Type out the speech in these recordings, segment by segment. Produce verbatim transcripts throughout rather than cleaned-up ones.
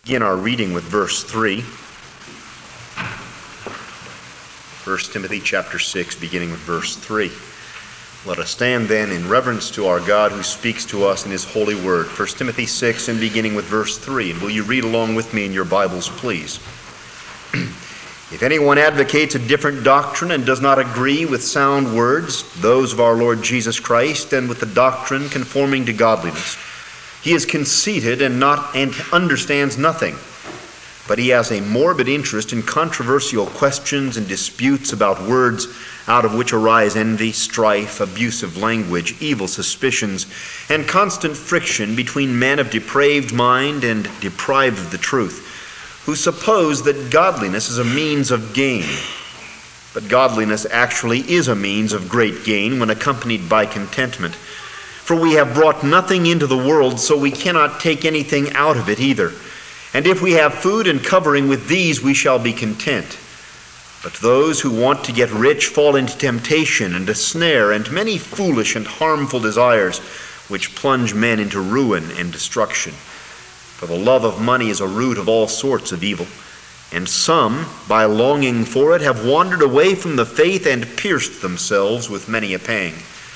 Begin our reading with verse three. First Timothy chapter six, beginning with verse three. Let us stand then in reverence to our God who speaks to us in his holy word. First Timothy six and beginning with verse three. And will you read along with me in your Bibles, please? If anyone advocates a different doctrine and does not agree with sound words, those of our Lord Jesus Christ, and with the doctrine conforming to godliness, he is conceited and not and understands nothing, but he has a morbid interest in controversial questions and disputes about words, out of which arise envy, strife, abusive language, evil suspicions, and constant friction between men of depraved mind and deprived of the truth, who suppose that godliness is a means of gain. But godliness actually is a means of great gain when accompanied by contentment. For we have brought nothing into the world, so we cannot take anything out of it either. And if we have food and covering, with these we shall be content. But those who want to get rich fall into temptation and a snare and many foolish and harmful desires, which plunge men into ruin and destruction. For the love of money is a root of all sorts of evil. And some, by longing for it, have wandered away from the faith and pierced themselves with many a pang.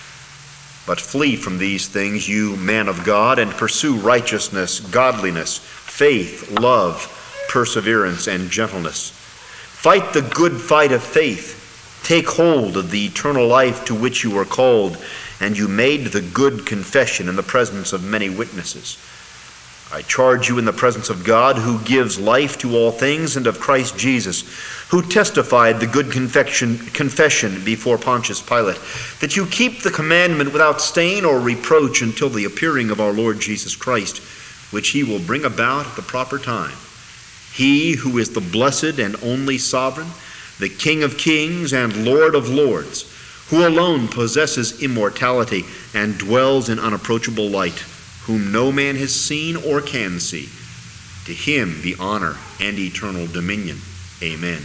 But flee from these things, you men of God, and pursue righteousness, godliness, faith, love, perseverance, and gentleness. Fight the good fight of faith. Take hold of the eternal life to which you were called, and you made the good confession in the presence of many witnesses. I charge you in the presence of God, who gives life to all things, and of Christ Jesus, who testified the good confession, confession before Pontius Pilate, that you keep the commandment without stain or reproach until the appearing of our Lord Jesus Christ, which he will bring about at the proper time. He who is the blessed and only sovereign, the King of kings and Lord of lords, who alone possesses immortality and dwells in unapproachable light, whom no man has seen or can see. To him be honor and eternal dominion. Amen.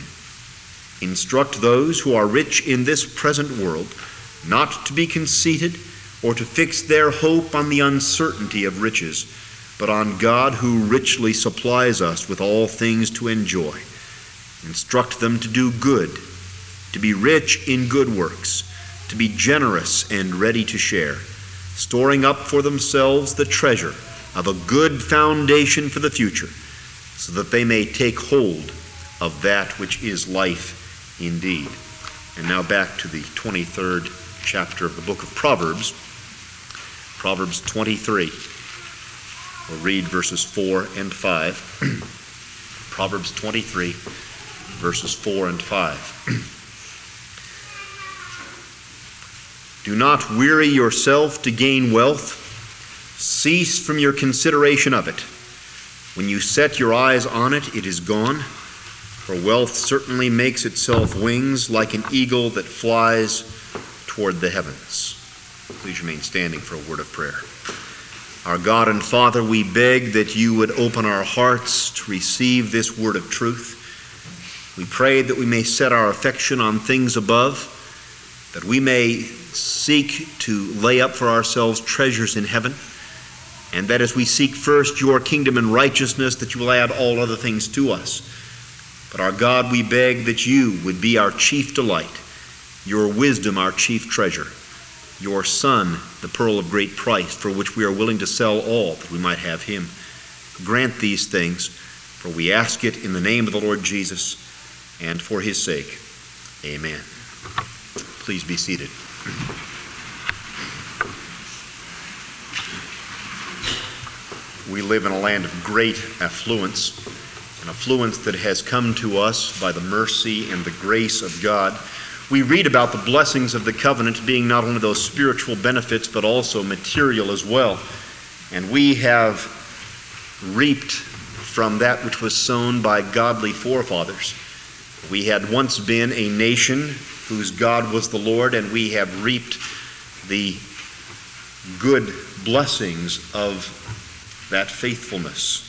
Instruct those who are rich in this present world not to be conceited or to fix their hope on the uncertainty of riches, but on God who richly supplies us with all things to enjoy. Instruct them to do good, to be rich in good works, to be generous and ready to share, storing up for themselves the treasure of a good foundation for the future, so that they may take hold of that which is life indeed. And now back to the twenty-third chapter of the book of Proverbs, Proverbs twenty-three. We'll read verses four and five. Proverbs twenty-three, verses four and five. Do not weary yourself to gain wealth. Cease from your consideration of it. When you set your eyes on it, it is gone. For wealth certainly makes itself wings like an eagle that flies toward the heavens. Please remain standing for a word of prayer. Our God and Father, we beg that you would open our hearts to receive this word of truth. We pray that we may set our affection on things above, that we may seek to lay up for ourselves treasures in heaven, and that as we seek first your kingdom and righteousness, that you will add all other things to us. But our God, we beg that you would be our chief delight, your wisdom our chief treasure, your Son, the pearl of great price, for which we are willing to sell all that we might have him. Grant these things, for we ask it in the name of the Lord Jesus, and for his sake. Amen. Please be seated. We live in a land of great affluence, an affluence that has come to us by the mercy and the grace of God. We read about the blessings of the covenant being not only those spiritual benefits, but also material as well. And we have reaped from that which was sown by godly forefathers. We had once been a nation whose God was the Lord, and we have reaped the good blessings of that faithfulness.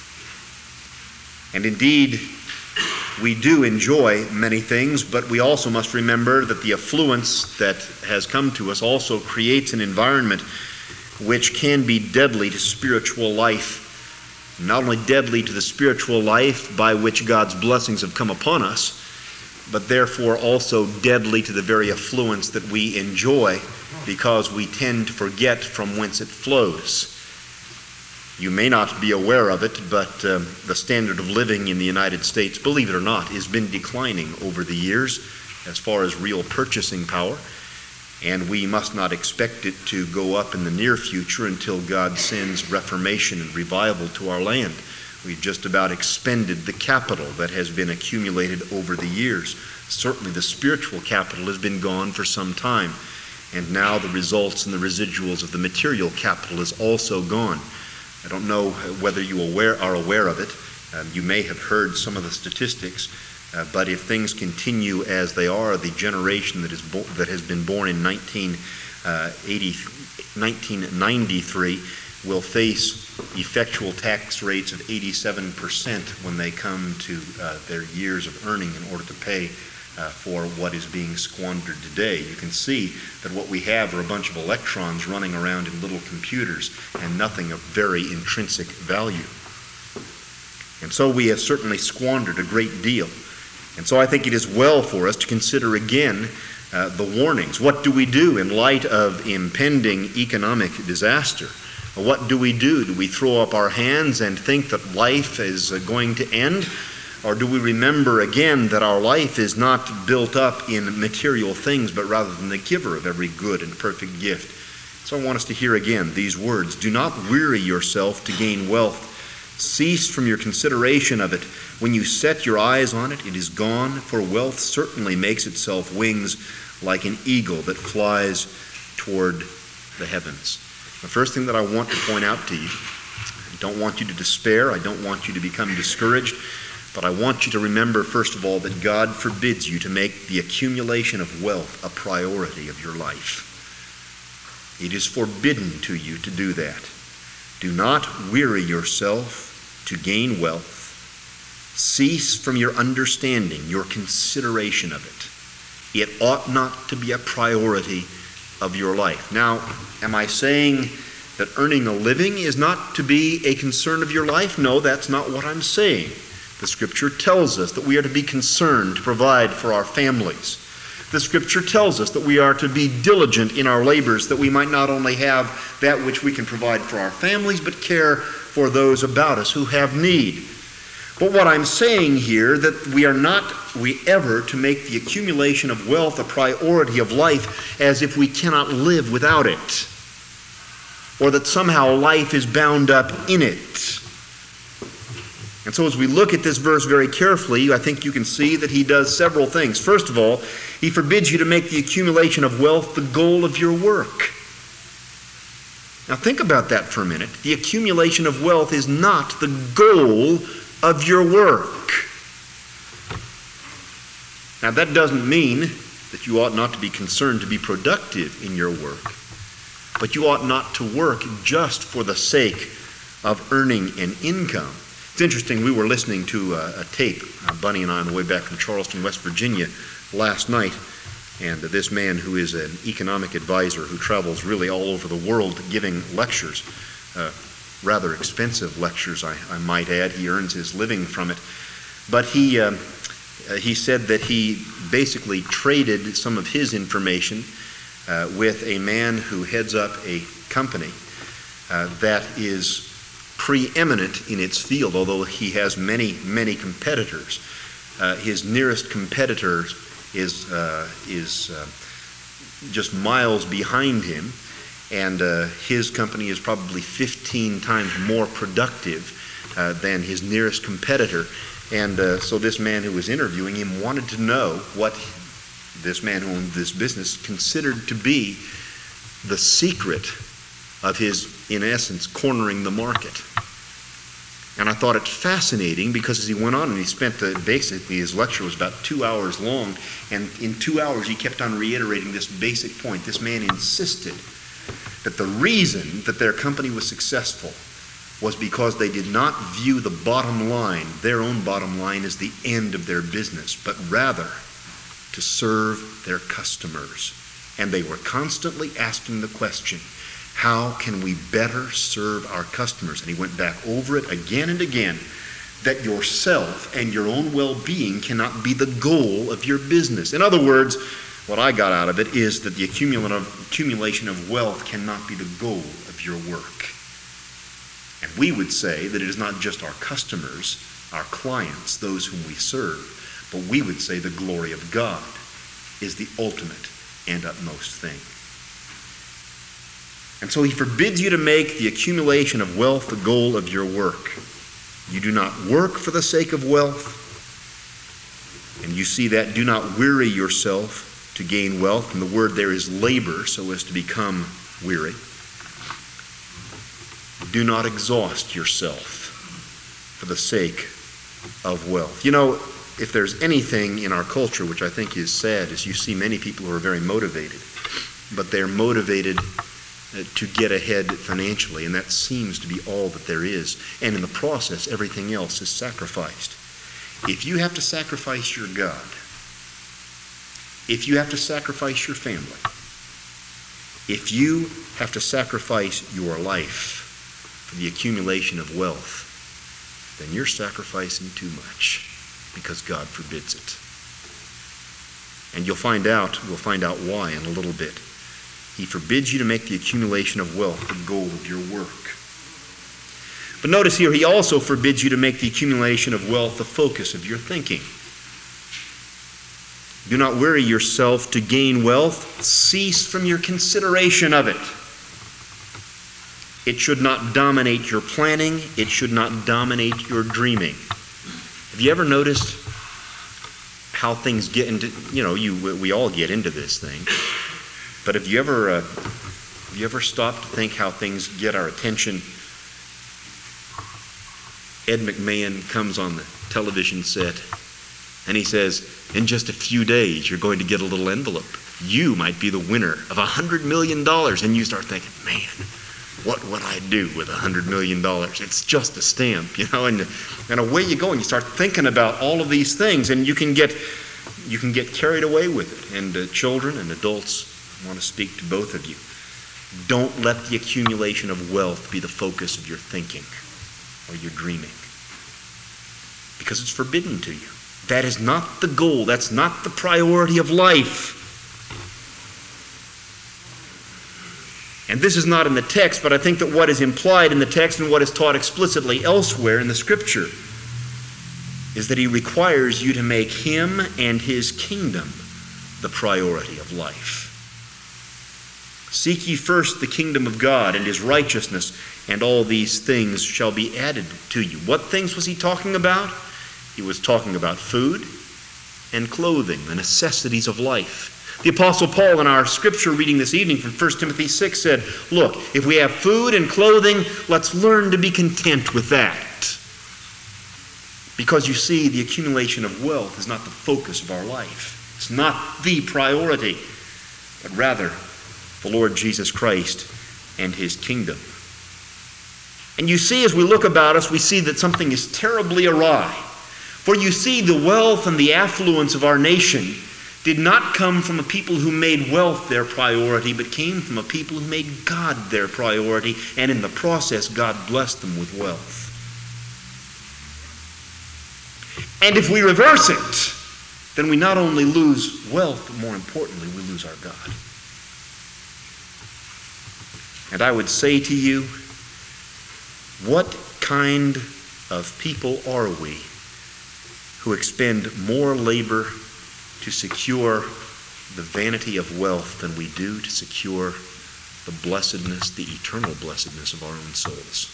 And indeed, we do enjoy many things, but we also must remember that the affluence that has come to us also creates an environment which can be deadly to spiritual life not only deadly to the spiritual life by which God's blessings have come upon us, but therefore also deadly to the very affluence that we enjoy, because we tend to forget from whence it flows. You may not be aware of it, but um, the standard of living in the United States, believe it or not, has been declining over the years as far as real purchasing power, and we must not expect it to go up in the near future until God sends reformation and revival to our land. We've just about expended the capital that has been accumulated over the years. Certainly the spiritual capital has been gone for some time, and now the results and the residuals of the material capital is also gone. I don't know whether you aware, are aware of it. Um, you may have heard some of the statistics, uh, but if things continue as they are, the generation that is bo- that has been born in nineteen ninety-three will face effectual tax rates of eighty-seven percent when they come to uh, their years of earning in order to pay Uh, for what is being squandered today. You can see that what we have are a bunch of electrons running around in little computers and nothing of very intrinsic value. And so we have certainly squandered a great deal. And so I think it is well for us to consider again uh, the warnings. What do we do in light of impending economic disaster? What do we do? Do we throw up our hands and think that life is uh, going to end? Or do we remember again that our life is not built up in material things, but rather than the giver of every good and perfect gift? So I want us to hear again these words. Do not weary yourself to gain wealth. Cease from your consideration of it. When you set your eyes on it, it is gone, for wealth certainly makes itself wings like an eagle that flies toward the heavens. The first thing that I want to point out to you, I don't want you to despair, I don't want you to become discouraged, but I want you to remember, first of all, that God forbids you to make the accumulation of wealth a priority of your life. It is forbidden to you to do that. Do not weary yourself to gain wealth. Cease from your understanding, your consideration of it. It ought not to be a priority of your life. Now, am I saying that earning a living is not to be a concern of your life? No, that's not what I'm saying. The Scripture tells us that we are to be concerned to provide for our families. The Scripture tells us that we are to be diligent in our labors, that we might not only have that which we can provide for our families, but care for those about us who have need. But what I'm saying here, that we are not we ever to make the accumulation of wealth a priority of life as if we cannot live without it, or that somehow life is bound up in it. And so as we look at this verse very carefully, I think you can see that he does several things. First of all, he forbids you to make the accumulation of wealth the goal of your work. Now think about that for a minute. The accumulation of wealth is not the goal of your work. Now that doesn't mean that you ought not to be concerned to be productive in your work, but you ought not to work just for the sake of earning an income. It's interesting, we were listening to a, a tape, uh, Bunny and I, on the way back from Charleston, West Virginia last night, and uh, this man who is an economic advisor who travels really all over the world giving lectures, uh, rather expensive lectures, I, I might add. He earns his living from it. But he, uh, uh, he said that he basically traded some of his information uh, with a man who heads up a company uh, that is preeminent in its field, although he has many, many competitors. Uh, his nearest competitor is uh, is uh, just miles behind him, and uh, his company is probably fifteen times more productive uh, than his nearest competitor. And uh, so this man who was interviewing him wanted to know what this man who owned this business considered to be the secret of his, in essence, cornering the market. And I thought it fascinating because as he went on and he spent the, basically his lecture was about two hours long, and in two hours he kept on reiterating this basic point. This man insisted that the reason that their company was successful was because they did not view the bottom line, their own bottom line, as the end of their business, but rather to serve their customers. And they were constantly asking the question, How can we better serve our customers? And he went back over it again and again, that yourself and your own well-being cannot be the goal of your business. In other words, what I got out of it is that the accumulation of wealth cannot be the goal of your work. And we would say that it is not just our customers, our clients, those whom we serve, but we would say the glory of God is the ultimate and utmost thing. And so he forbids you to make the accumulation of wealth the goal of your work. You do not work for the sake of wealth. And you see that, do not weary yourself to gain wealth. And the word there is labor, so as to become weary. Do not exhaust yourself for the sake of wealth. You know, if there's anything in our culture which I think is sad, is you see many people who are very motivated, but they're motivated to get ahead financially, and that seems to be all that there is. And in the process, everything else is sacrificed. If you have to sacrifice your God, if you have to sacrifice your family, if you have to sacrifice your life for the accumulation of wealth, then you're sacrificing too much, because God forbids it. And you'll find out, we'll find out why in a little bit. He forbids you to make the accumulation of wealth the goal of your work. But notice here, he also forbids you to make the accumulation of wealth the focus of your thinking. Do not weary yourself to gain wealth. Cease from your consideration of it. It should not dominate your planning. It should not dominate your dreaming. Have you ever noticed how things get into, you know, you we all get into this thing. But have you ever uh, have you ever stopped to think how things get our attention? Ed McMahon comes on the television set and he says, in just a few days you're going to get a little envelope. You might be the winner of a hundred million dollars. And you start thinking, man, what would I do with a hundred million dollars? It's just a stamp, you know, and and away you go, and you start thinking about all of these things, and you can get you can get carried away with it. And uh, children and adults, I want to speak to both of you. Don't let the accumulation of wealth be the focus of your thinking or your dreaming, because it's forbidden to you. That is not the goal. That's not the priority of life. And this is not in the text, but I think that what is implied in the text and what is taught explicitly elsewhere in the Scripture is that he requires you to make him and his kingdom the priority of life. Seek ye first the kingdom of God and his righteousness, and all these things shall be added to you. What things was he talking about? He was talking about food and clothing, the necessities of life. The Apostle Paul in our scripture reading this evening from First Timothy six said, look, if we have food and clothing, let's learn to be content with that. Because you see, the accumulation of wealth is not the focus of our life. It's not the priority, but rather the Lord Jesus Christ and his kingdom. And you see, as we look about us, we see that something is terribly awry. For you see, the wealth and the affluence of our nation did not come from a people who made wealth their priority, but came from a people who made God their priority, and in the process, God blessed them with wealth. And if we reverse it, then we not only lose wealth, but more importantly, we lose our God. And I would say to you, what kind of people are we who expend more labor to secure the vanity of wealth than we do to secure the blessedness, the eternal blessedness of our own souls?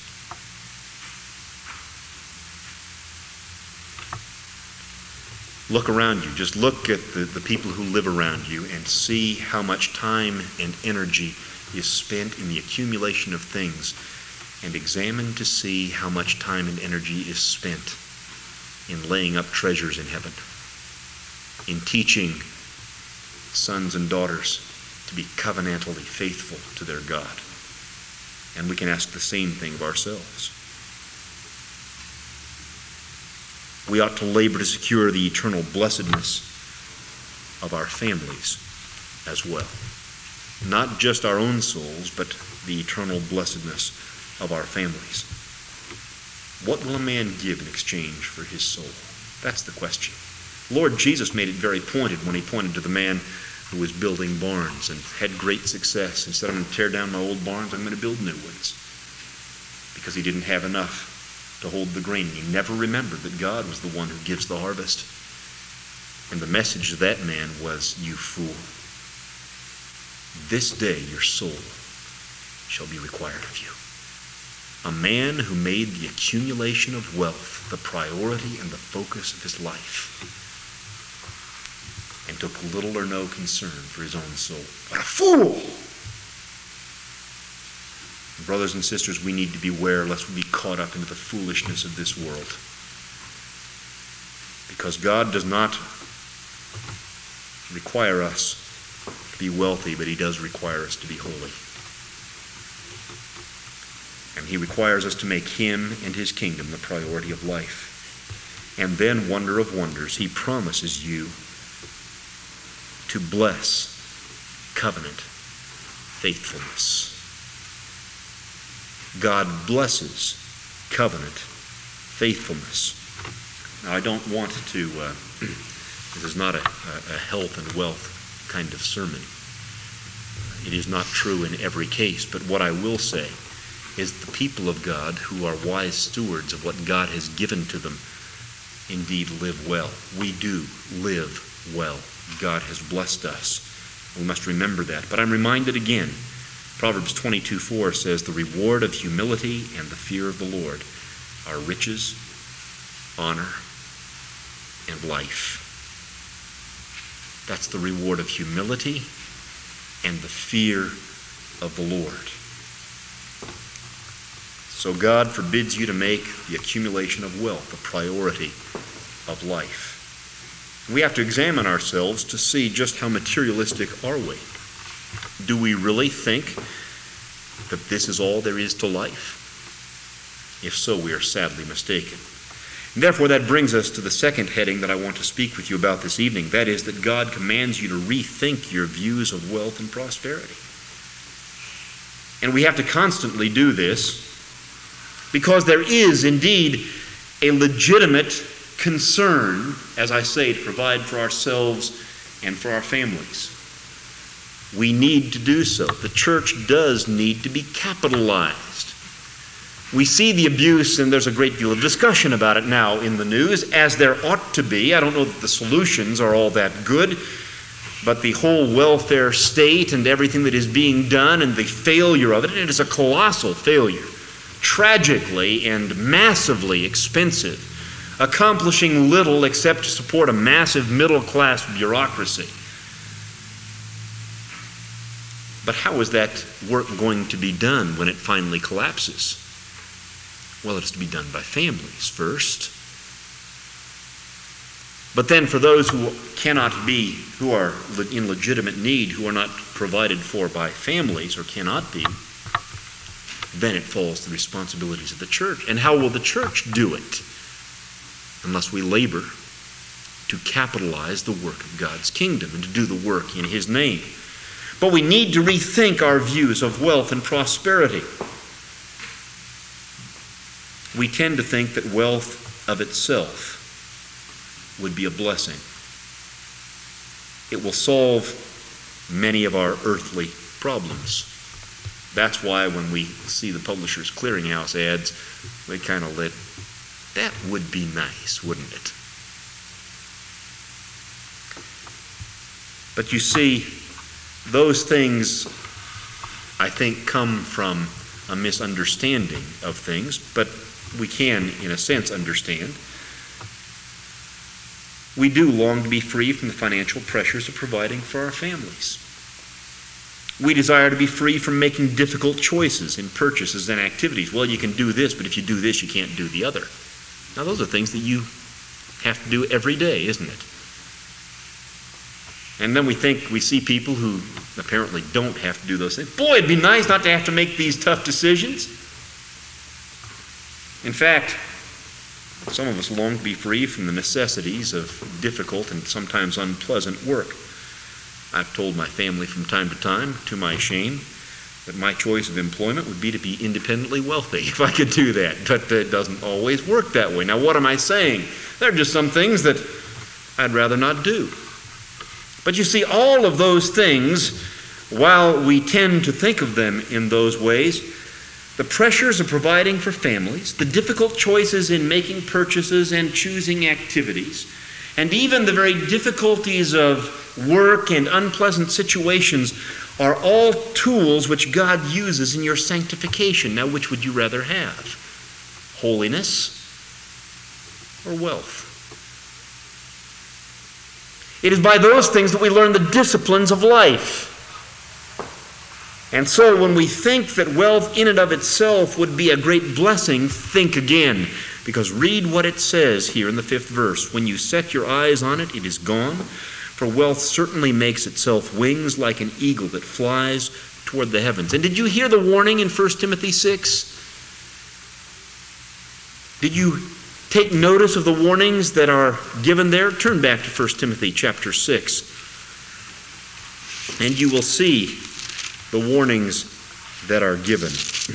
Look around you. Just look at the, the people who live around you and see how much time and energy is spent in the accumulation of things, and examine to see how much time and energy is spent in laying up treasures in heaven, in teaching sons and daughters to be covenantally faithful to their God. And we can ask the same thing of ourselves. We ought to labor to secure the eternal blessedness of our families as well. Not just our own souls, but the eternal blessedness of our families. What will a man give in exchange for his soul? That's the question. Lord Jesus made it very pointed when he pointed to the man who was building barns and had great success. He said, I'm going to tear down my old barns, I'm going to build new ones. Because he didn't have enough to hold the grain. He never remembered that God was the one who gives the harvest. And the message of that man was, you fool, this day your soul shall be required of you. A man who made the accumulation of wealth the priority and the focus of his life, and took little or no concern for his own soul. What a fool! Brothers and sisters, we need to beware lest we be caught up into the foolishness of this world. Because God does not require us to be wealthy, but he does require us to be holy. And he requires us to make him and his kingdom the priority of life. And then, wonder of wonders, he promises you to bless covenant faithfulness. God blesses covenant faithfulness. Now, I don't want to, uh, this is not a, a health and wealth kind of sermon. It is not true in every case, but what I will say is the people of God who are wise stewards of what God has given to them indeed live well. We do live well. God has blessed us. We must remember that. But I'm reminded again, Proverbs twenty-two four says, the reward of humility and the fear of the Lord are riches, honor, and life. That's the reward of humility and the fear of the Lord. So God forbids you to make the accumulation of wealth a priority of life. We have to examine ourselves to see just how materialistic are we. Do we really think that this is all there is to life? If so, we are sadly mistaken. And therefore, that brings us to the second heading that I want to speak with you about this evening. That is that God commands you to rethink your views of wealth and prosperity. And we have to constantly do this because there is indeed a legitimate concern, as I say, to provide for ourselves and for our families. We need to do so. The church does need to be capitalized. We see the abuse, and there's a great deal of discussion about it now in the news, as there ought to be. I don't know that the solutions are all that good, but the whole welfare state and everything that is being done and the failure of it, it is a colossal failure, tragically and massively expensive, accomplishing little except to support a massive middle-class bureaucracy. But how is that work going to be done when it finally collapses? Well, it's to be done by families first. But then for those who cannot be, who are in legitimate need, who are not provided for by families or cannot be, then it falls to the responsibilities of the church. And how will the church do it? Unless we labor to capitalize the work of God's kingdom and to do the work in his name. But we need to rethink our views of wealth and prosperity. We tend to think that wealth of itself would be a blessing. It will solve many of our earthly problems. That's why when we see the Publishers Clearinghouse ads, we kind of let, that would be nice, wouldn't it? But you see, those things, I think, come from a misunderstanding of things, but we can, in a sense, understand. We do long to be free from the financial pressures of providing for our families. We desire to be free from making difficult choices in purchases and activities. Well, you can do this, but if you do this, you can't do the other. Now, those are things that you have to do every day, isn't it? And then we think, we see people who apparently don't have to do those things. Boy, it'd be nice not to have to make these tough decisions. In fact, some of us long to be free from the necessities of difficult and sometimes unpleasant work. I've told my family from time to time, to my shame, that my choice of employment would be to be independently wealthy if I could do that. But it doesn't always work that way. Now, what am I saying? There are just some things that I'd rather not do. But you see, all of those things, while we tend to think of them in those ways, the pressures of providing for families, the difficult choices in making purchases and choosing activities, and even the very difficulties of work and unpleasant situations are all tools which God uses in your sanctification. Now, which would you rather have? Holiness or wealth? It is by those things that we learn the disciplines of life. And so when we think that wealth in and of itself would be a great blessing, think again. Because read what it says here in the fifth verse. When you set your eyes on it, it is gone. For wealth certainly makes itself wings like an eagle that flies toward the heavens. And did you hear the warning in First Timothy six? Did you take notice of the warnings that are given there? Turn back to First Timothy chapter six. And you will see the warnings that are given.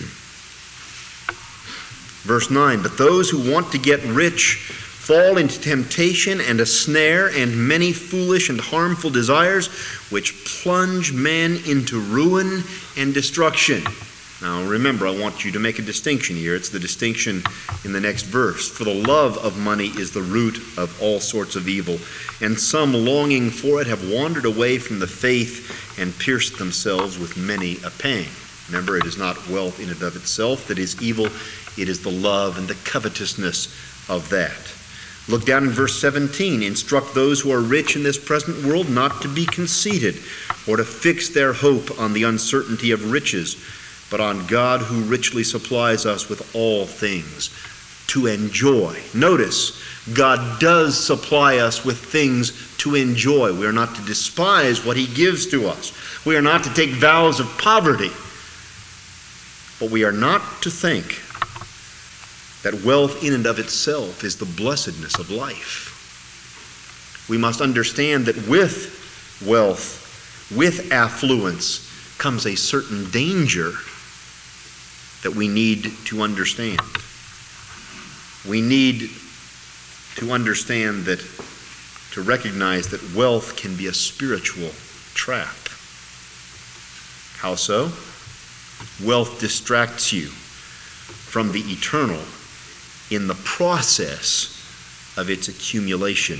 Verse nine, but those who want to get rich fall into temptation and a snare and many foolish and harmful desires, which plunge men into ruin and destruction. Now remember, I want you to make a distinction here. It's the distinction in the next verse. For the love of money is the root of all sorts of evil, and some longing for it have wandered away from the faith and pierced themselves with many a pang. Remember, it is not wealth in and of itself that is evil. It is the love and the covetousness of that. Look down in verse seventeen. Instruct those who are rich in this present world not to be conceited, or to fix their hope on the uncertainty of riches, but on God who richly supplies us with all things to enjoy. Notice, God does supply us with things to enjoy. We are not to despise what He gives to us. We are not to take vows of poverty. But we are not to think that wealth in and of itself is the blessedness of life. We must understand that with wealth, with affluence, comes a certain danger that we need to understand. We need to understand that, to recognize that wealth can be a spiritual trap. How so? Wealth distracts you from the eternal in the process of its accumulation.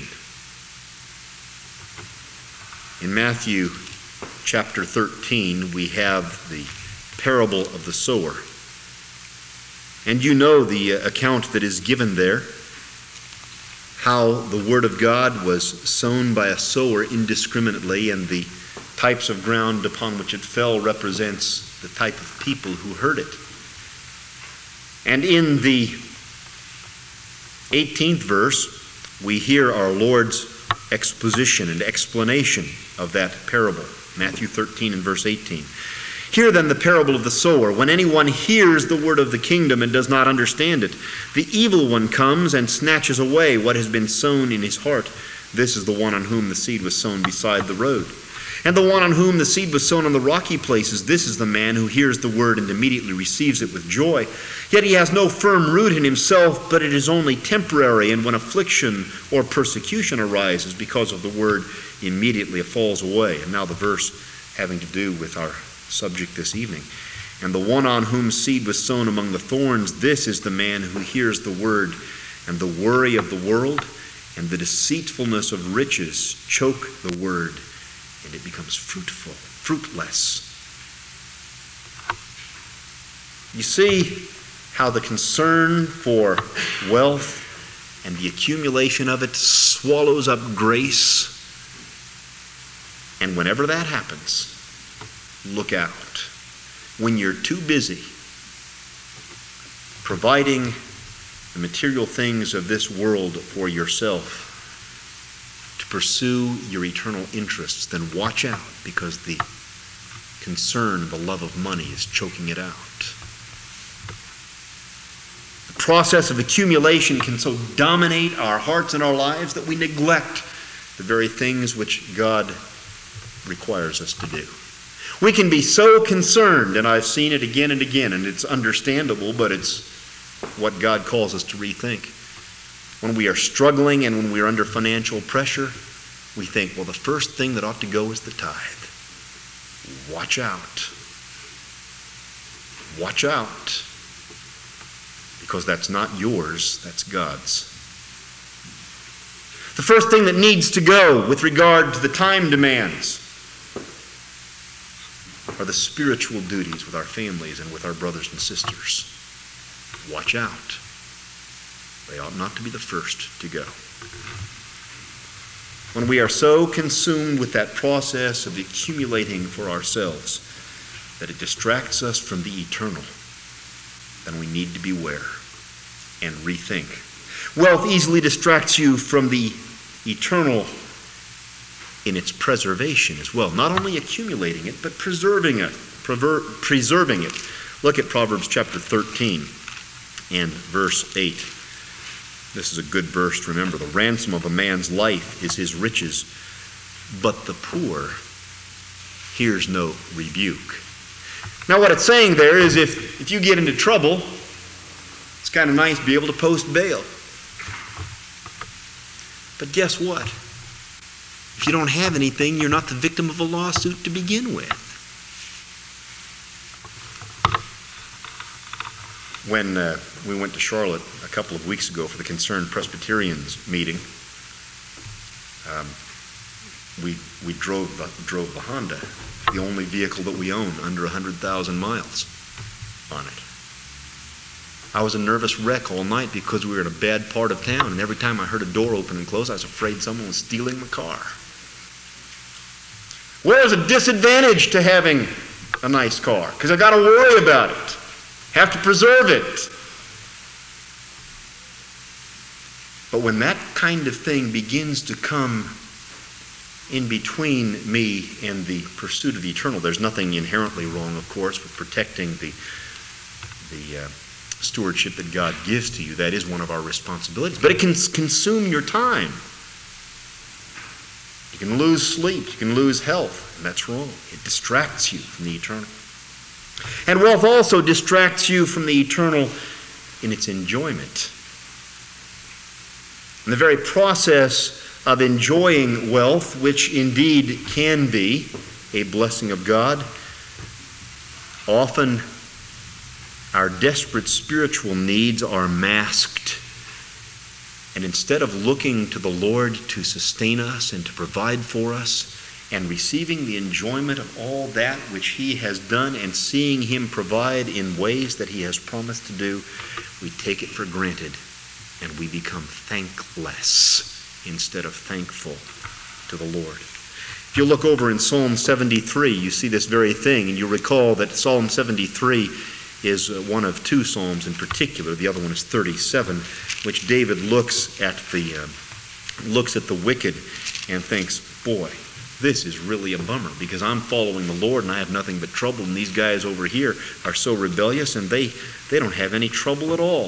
In Matthew chapter thirteen, we have the parable of the sower. And you know the account that is given there, how the word of God was sown by a sower indiscriminately, and the types of ground upon which it fell represents the type of people who heard it. And in the eighteenth verse, we hear our Lord's exposition and explanation of that parable. Matthew thirteen and verse eighteen. Hear then the parable of the sower. When anyone hears the word of the kingdom and does not understand it, the evil one comes and snatches away what has been sown in his heart. This is the one on whom the seed was sown beside the road. And the one on whom the seed was sown on the rocky places, this is the man who hears the word and immediately receives it with joy. Yet he has no firm root in himself, but it is only temporary, and when affliction or persecution arises because of the word, immediately it falls away. And now the verse having to do with our subject this evening. And the one on whom seed was sown among the thorns, this is the man who hears the word, and the worry of the world and the deceitfulness of riches choke the word, and it becomes fruitful, fruitless. You see how the concern for wealth and the accumulation of it swallows up grace? And whenever that happens, look out. When you're too busy providing the material things of this world for yourself to pursue your eternal interests, then watch out, because the concern, the love of money is choking it out. The process of accumulation can so dominate our hearts and our lives that we neglect the very things which God requires us to do. We can be so concerned, and I've seen it again and again, and it's understandable, but it's what God calls us to rethink. When we are struggling and when we are under financial pressure, we think, well, the first thing that ought to go is the tithe. Watch out. Watch out. Because that's not yours, that's God's. The first thing that needs to go with regard to the time demands are the spiritual duties with our families and with our brothers and sisters. Watch out. They ought not to be the first to go. When we are so consumed with that process of accumulating for ourselves that it distracts us from the eternal, then we need to beware and rethink. Wealth easily distracts you from the eternal in its preservation as well. Not only accumulating it, but preserving it. Prever- preserving it. Look at Proverbs chapter thirteen and verse eight. This is a good verse to remember. The ransom of a man's life is his riches, but the poor hears no rebuke. Now what it's saying there is if, if you get into trouble, it's kind of nice to be able to post bail. But guess what? If you don't have anything, you're not the victim of a lawsuit to begin with. When uh, we went to Charlotte a couple of weeks ago for the Concerned Presbyterians meeting, um, we we drove the, drove the Honda, the only vehicle that we own under one hundred thousand miles on it. I was a nervous wreck all night because we were in a bad part of town, and every time I heard a door open and close, I was afraid someone was stealing my car. Where's a disadvantage to having a nice car? Because I got to worry about it. Have to preserve it. But when that kind of thing begins to come in between me and the pursuit of the eternal, there's nothing inherently wrong, of course, with protecting the the uh, stewardship that God gives to you. That is one of our responsibilities. But it can consume your time. You can lose sleep. You can lose health. And that's wrong. It distracts you from the eternal. And wealth also distracts you from the eternal in its enjoyment. In the very process of enjoying wealth, which indeed can be a blessing of God, often our desperate spiritual needs are masked. And instead of looking to the Lord to sustain us and to provide for us, and receiving the enjoyment of all that which He has done and seeing Him provide in ways that He has promised to do, we take it for granted and we become thankless instead of thankful to the Lord. If you look over in Psalm seventy-three, you see this very thing, and you recall that Psalm seventy-three is one of two psalms in particular. The other one is thirty-seven, which David looks at the uh, looks at the wicked and thinks, boy, this is really a bummer because I'm following the Lord and I have nothing but trouble, and these guys over here are so rebellious and they, they don't have any trouble at all.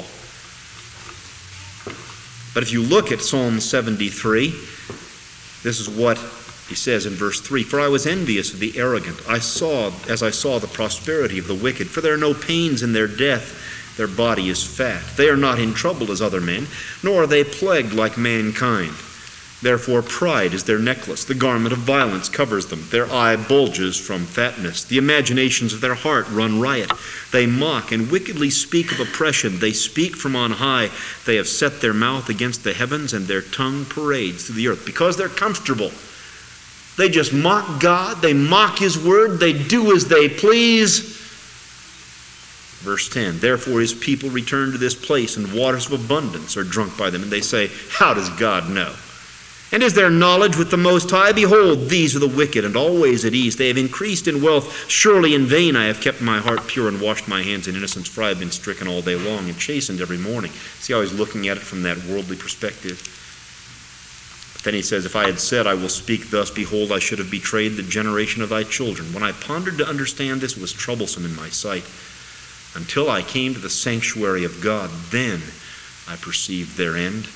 But if you look at Psalm seventy-three, this is what he says in verse three, "For I was envious of the arrogant. I saw, as I saw the prosperity of the wicked, for there are no pains in their death. Their body is fat. They are not in trouble as other men, nor are they plagued like mankind. Therefore pride is their necklace. The garment of violence covers them. Their eye bulges from fatness. The imaginations of their heart run riot. They mock and wickedly speak of oppression. They speak from on high. They have set their mouth against the heavens, and their tongue parades through the earth." Because they're comfortable. They just mock God. They mock His word. They do as they please. Verse ten, "Therefore His people return to this place, and waters of abundance are drunk by them. And they say, how does God know? And is there knowledge with the Most High? Behold, these are the wicked, and always at ease. They have increased in wealth. Surely in vain I have kept my heart pure and washed my hands in innocence, for I have been stricken all day long and chastened every morning." See how he's looking at it from that worldly perspective. But then he says, "If I had said, I will speak thus, behold, I should have betrayed the generation of thy children. When I pondered to understand this, it was troublesome in my sight. Until I came to the sanctuary of God, then I perceived their end."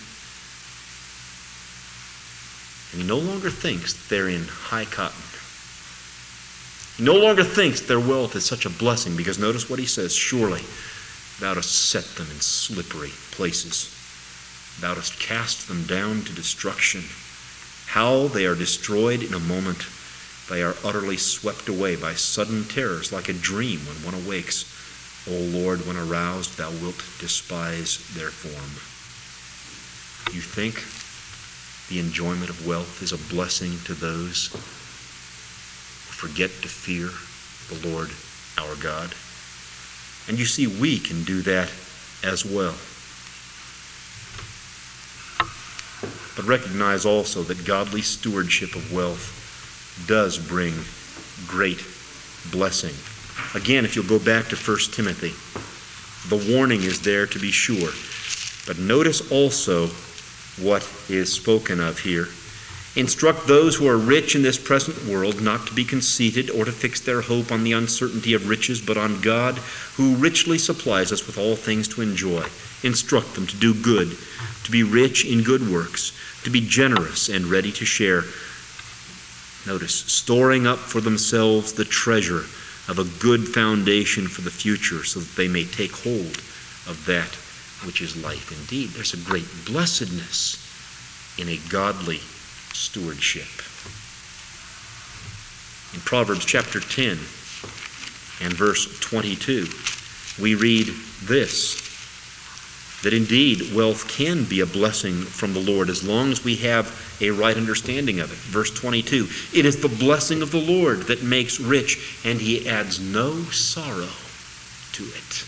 And he no longer thinks they're in high cotton. He no longer thinks their wealth is such a blessing, because notice what he says, surely thou dost set them in slippery places. Thou dost cast them down to destruction. How they are destroyed in a moment. They are utterly swept away by sudden terrors, like a dream when one awakes. O Lord, when aroused, thou wilt despise their form. You think the enjoyment of wealth is a blessing to those who forget to fear the Lord our God? And you see, we can do that as well. But recognize also that godly stewardship of wealth does bring great blessing. Again, if you'll go back to First Timothy, the warning is there to be sure. But notice also what is spoken of here. Instruct those who are rich in this present world not to be conceited or to fix their hope on the uncertainty of riches, but on God, who richly supplies us with all things to enjoy. Instruct them to do good, to be rich in good works, to be generous and ready to share. Notice, storing up for themselves the treasure of a good foundation for the future, so that they may take hold of that which is life indeed. There's a great blessedness in a godly stewardship. In Proverbs chapter ten and verse twenty-two, we read this, that indeed wealth can be a blessing from the Lord as long as we have a right understanding of it. Verse twenty-two, it is the blessing of the Lord that makes rich, and he adds no sorrow to it.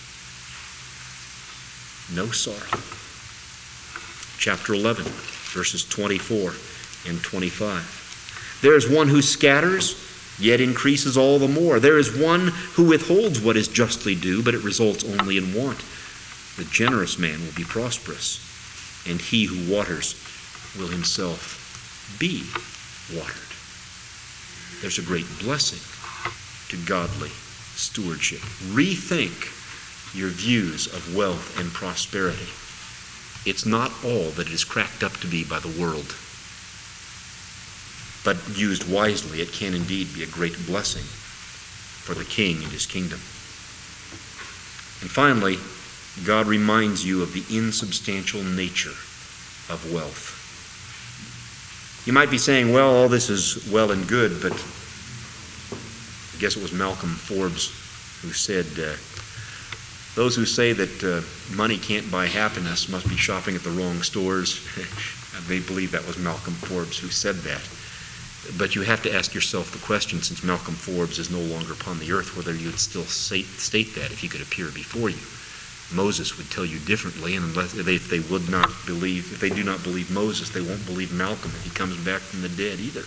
No sorrow. Chapter eleven, verses twenty-four and twenty-five. There is one who scatters, yet increases all the more. There is one who withholds what is justly due, but it results only in want. The generous man will be prosperous, and he who waters will himself be watered. There's a great blessing to godly stewardship. Rethink your views of wealth and prosperity. It's not all that it is cracked up to be by the world. But used wisely, it can indeed be a great blessing for the king and his kingdom. And finally, God reminds you of the insubstantial nature of wealth. You might be saying, well, all this is well and good, but I guess it was Malcolm Forbes who said, uh, those who say that uh, money can't buy happiness must be shopping at the wrong stores. They believe that was Malcolm Forbes who said that. But you have to ask yourself the question, since Malcolm Forbes is no longer upon the earth, whether you would still state, state that if he could appear before you. Moses would tell you differently, and unless they, if they would not believe, if they do not believe Moses, they won't believe Malcolm if he comes back from the dead either.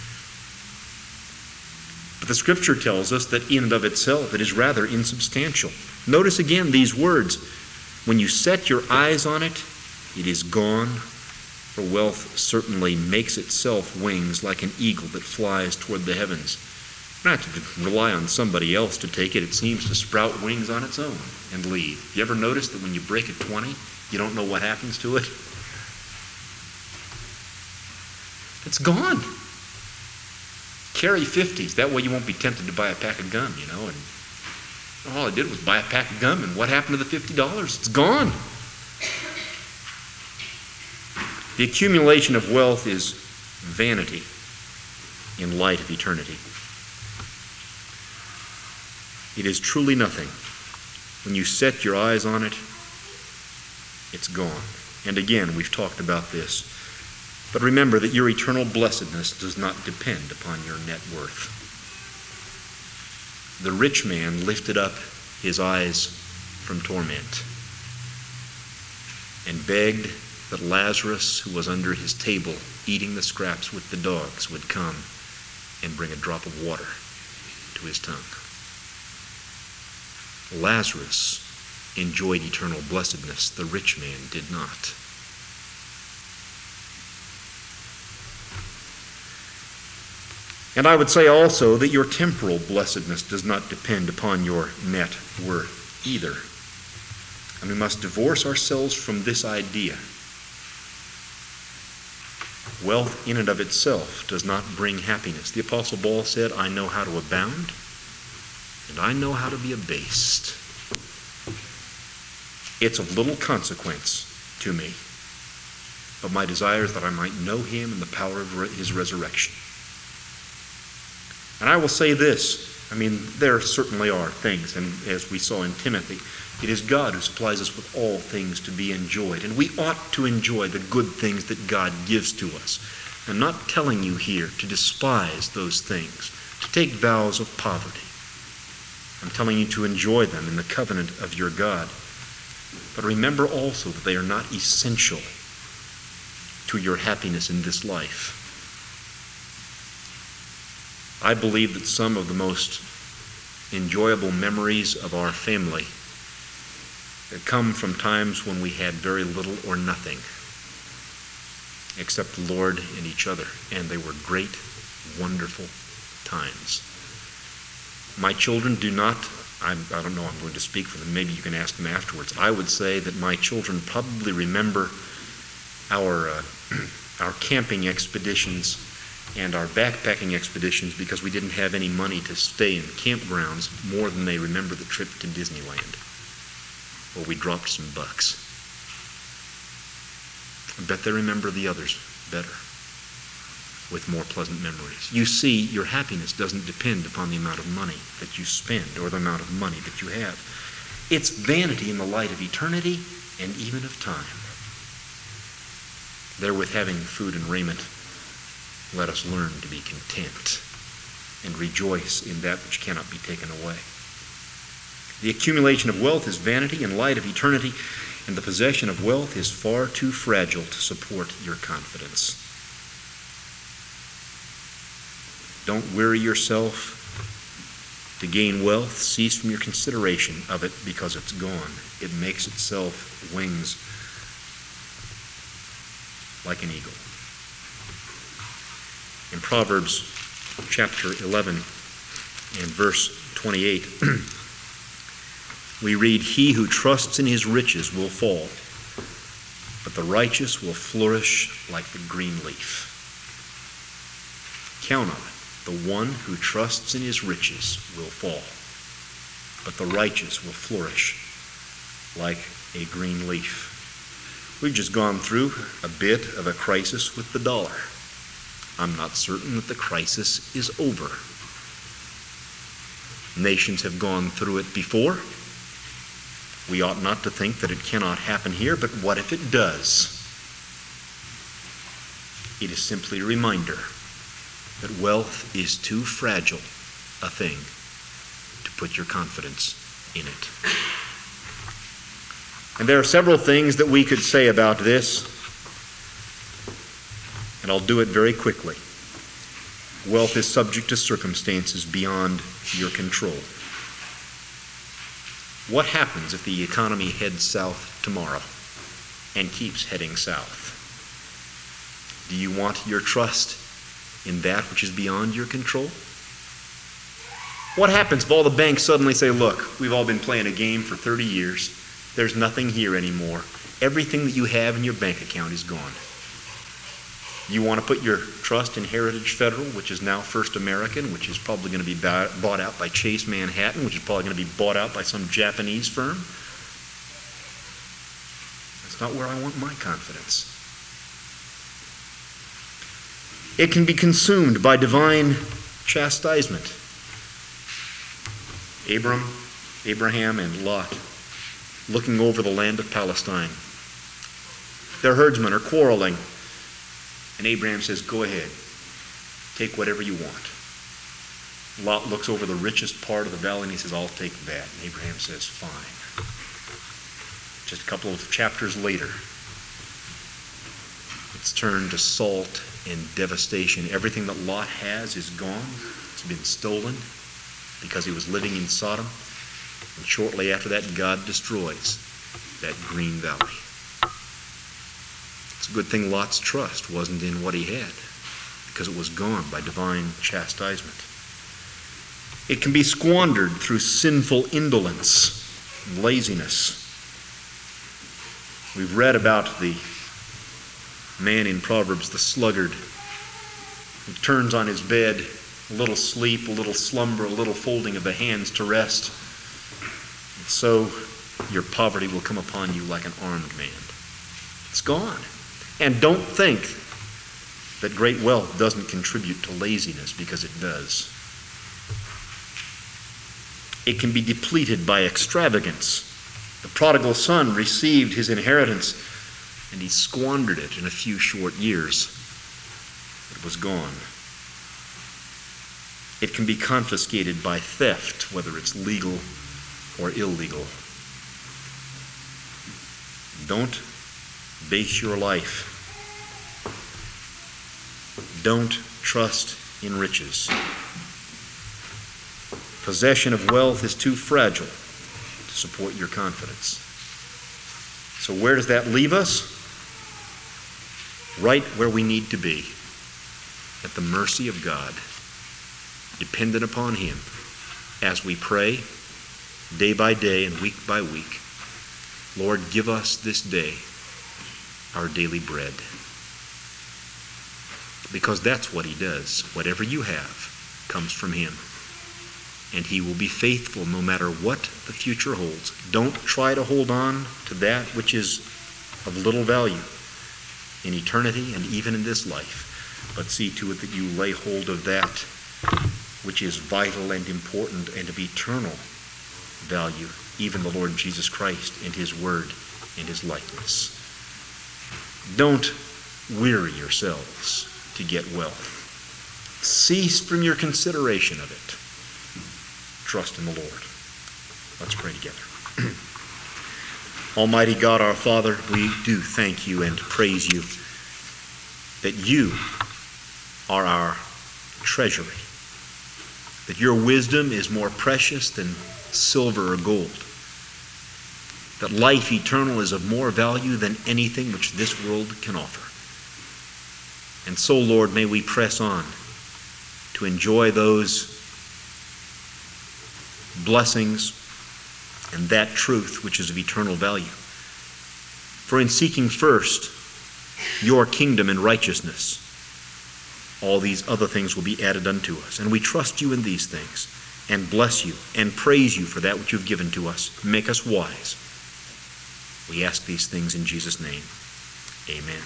But the Scripture tells us that in and of itself it is rather insubstantial. Notice again these words: when you set your eyes on it, it is gone. For wealth certainly makes itself wings like an eagle that flies toward the heavens. You don't have to rely on somebody else to take it. It seems to sprout wings on its own and leave. You ever notice that when you break a twenty, you don't know what happens to it? It's gone. Carry fifties. That way you won't be tempted to buy a pack of gum, you know. And all I did was buy a pack of gum, and what happened to the fifty dollars? It's gone. The accumulation of wealth is vanity in light of eternity. It is truly nothing. When you set your eyes on it, it's gone. And again, we've talked about this. But remember that your eternal blessedness does not depend upon your net worth. The rich man lifted up his eyes from torment and begged that Lazarus, who was under his table eating the scraps with the dogs, would come and bring a drop of water to his tongue. Lazarus enjoyed eternal blessedness. The rich man did not. And I would say also that your temporal blessedness does not depend upon your net worth either. And we must divorce ourselves from this idea. Wealth in and of itself does not bring happiness. The Apostle Paul said, I know how to abound and I know how to be abased. It's of little consequence to me, but my desire is that I might know him and the power of re- his resurrection. And I will say this, I mean, there certainly are things, and as we saw in Timothy, it is God who supplies us with all things to be enjoyed, and we ought to enjoy the good things that God gives to us. I'm not telling you here to despise those things, to take vows of poverty. I'm telling you to enjoy them in the covenant of your God. But remember also that they are not essential to your happiness in this life. I believe that some of the most enjoyable memories of our family come from times when we had very little or nothing except the Lord and each other, and they were great, wonderful times. My children do not, I'm, I don't know, I'm going to speak for them, maybe you can ask them afterwards. I would say that my children probably remember our, uh, our camping expeditions and our backpacking expeditions because we didn't have any money to stay in campgrounds more than they remember the trip to Disneyland, where we dropped some bucks. I bet they remember the others better, with more pleasant memories. You see, your happiness doesn't depend upon the amount of money that you spend or the amount of money that you have. It's vanity in the light of eternity and even of time. Therewith, having food and raiment, let us learn to be content and rejoice in that which cannot be taken away. The accumulation of wealth is vanity in light of eternity, and the possession of wealth is far too fragile to support your confidence. Don't weary yourself to gain wealth. Cease from your consideration of it because it's gone. It makes itself wings like an eagle. In Proverbs chapter eleven and verse twenty-eight, we read, "He who trusts in his riches will fall, but the righteous will flourish like the green leaf." Count on it. The one who trusts in his riches will fall, but the righteous will flourish like a green leaf. We've just gone through a bit of a crisis with the dollar. I'm not certain that the crisis is over. Nations have gone through it before. We ought not to think that it cannot happen here, but what if it does? It is simply a reminder that wealth is too fragile a thing to put your confidence in it. And there are several things that we could say about this, and I'll do it very quickly. Wealth is subject to circumstances beyond your control. What happens if the economy heads south tomorrow and keeps heading south? Do you want your trust in that which is beyond your control? What happens if all the banks suddenly say, look, we've all been playing a game for thirty years. There's nothing here anymore. Everything that you have in your bank account is gone. You want to put your trust in Heritage Federal, which is now First American, which is probably going to be bought out by Chase Manhattan, which is probably going to be bought out by some Japanese firm. That's not where I want my confidence. It can be consumed by divine chastisement. Abram, Abraham and Lot, looking over the land of Palestine. Their herdsmen are quarreling. And Abraham says, go ahead. Take whatever you want. Lot looks over the richest part of the valley and he says, I'll take that. And Abraham says, fine. Just a couple of chapters later, it's turned to salt and devastation. Everything that Lot has is gone. It's been stolen because he was living in Sodom. And shortly after that, God destroys that green valley. It's a good thing Lot's trust wasn't in what he had, because it was gone by divine chastisement. It can be squandered through sinful indolence and laziness. We've read about the man in Proverbs, the sluggard, who turns on his bed A little sleep, a little slumber, a little folding of the hands to rest. And so your poverty will come upon you like an armed man. It's gone. And don't think that great wealth doesn't contribute to laziness, because it does. It can be depleted by extravagance. The prodigal son received his inheritance, and he squandered it in a few short years. It was gone. It can be confiscated by theft, whether it's legal or illegal. Don't base your life. Don't trust in riches. Possession of wealth is too fragile to support your confidence. So where does that leave us? Right where we need to be, at the mercy of God, dependent upon Him, as we pray day by day and week by week, Lord, give us this day our daily bread. Because that's what He does. Whatever you have comes from Him. And He will be faithful no matter what the future holds. Don't try to hold on to that which is of little value in eternity and even in this life, but see to it that you lay hold of that which is vital and important and of eternal value, even the Lord Jesus Christ and His Word and His likeness. Don't weary yourselves to get wealth. Cease from your consideration of it. Trust in the Lord. Let's pray together. Almighty God, our Father, we do thank You and praise You that You are our treasury, that Your wisdom is more precious than silver or gold, that life eternal is of more value than anything which this world can offer. And so, Lord, may we press on to enjoy those blessings and that truth which is of eternal value. For in seeking first Your kingdom and righteousness, all these other things will be added unto us. And we trust You in these things and bless You and praise You for that which You've given to us. Make us wise. We ask these things in Jesus' name. Amen.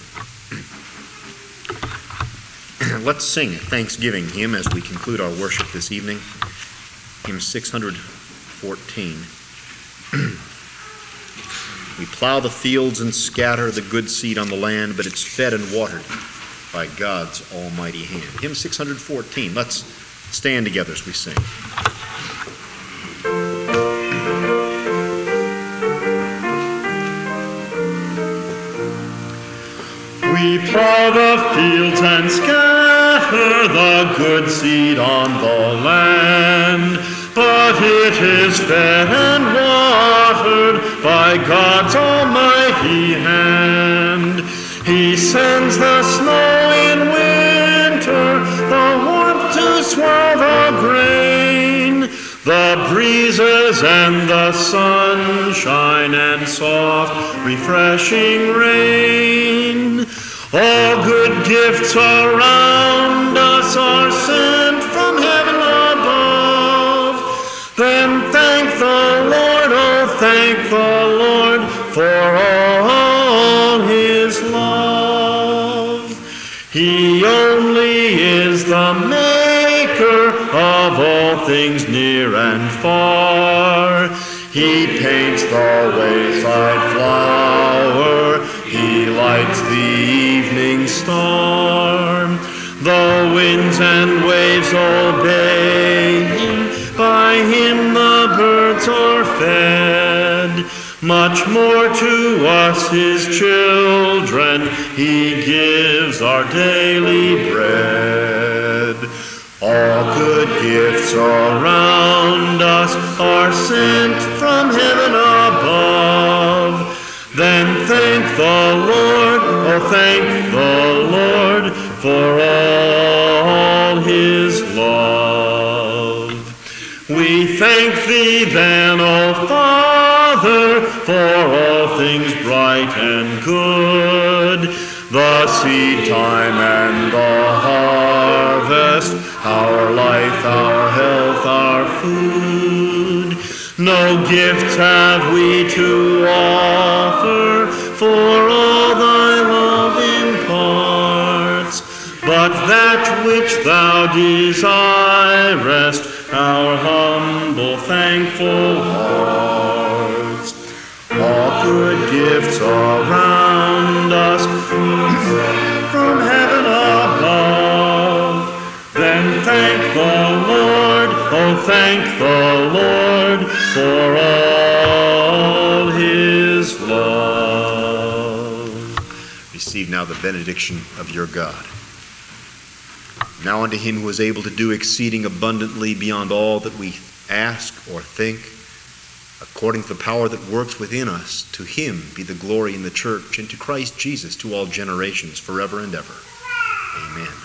Let's sing a thanksgiving hymn as we conclude our worship this evening. Hymn six hundred fourteen. We plow the fields and scatter the good seed on the land, but it's fed and watered by God's almighty hand. Hymn six hundred fourteen. Let's stand together as we sing. We plow the fields and scatter the good seed on the land, but it is fed and watered by God's almighty hand. He sends the snow in winter, the warmth to swell the grain, the breezes and the sunshine and soft, refreshing rain. All good gifts around us are sent from heaven above. Then thank the Lord, oh thank the Lord for all His love. He only is the maker of all things near and far. He paints the wayside flower, He lights the evening star. The winds and waves obeying, by Him the birds are fed. Much more to us His children, He gives our daily bread. All good gifts around us are sent from heaven above. Then thank the Lord, oh thank the Lord for all His love. We thank Thee then, O Father, for all things bright and good, the seed time and the harvest, our life, our health, our food. No gift have we to offer, for all thy love imparts, but that which thou desirest, our humble thankful hearts. All good gifts around us from heaven above. Then thank the Lord, oh thank the Lord for all his love. Receive now the benediction of your God. Now unto him who is able to do exceeding abundantly beyond all that we ask or think, according to the power that works within us, to him be the glory in the church and to Christ Jesus to all generations forever and ever. Amen.